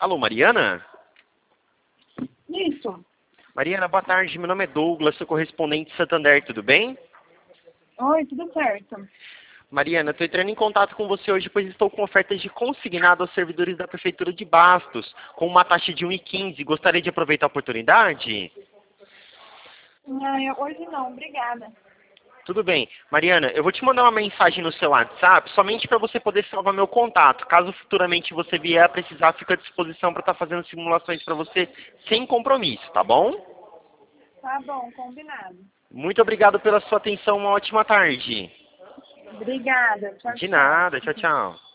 Alô, Mariana? Isso. Mariana, boa tarde. Meu nome é Douglas, sou correspondente de Santander, tudo bem? Oi, tudo certo. Mariana, estou entrando em contato com você hoje, pois estou com ofertas de consignado aos servidores da Prefeitura de Bastos, com uma taxa de 1,15. Gostaria de aproveitar a oportunidade? Hoje não, obrigada. Tudo bem. Mariana, eu vou te mandar uma mensagem no seu WhatsApp, somente para você poder salvar meu contato. Caso futuramente você vier a precisar, fica à disposição para estar fazendo simulações para você sem compromisso, tá bom? Tá bom, combinado. Muito obrigado pela sua atenção, uma ótima tarde. Obrigada. Tchau, De tchau. nada, tchau, tchau.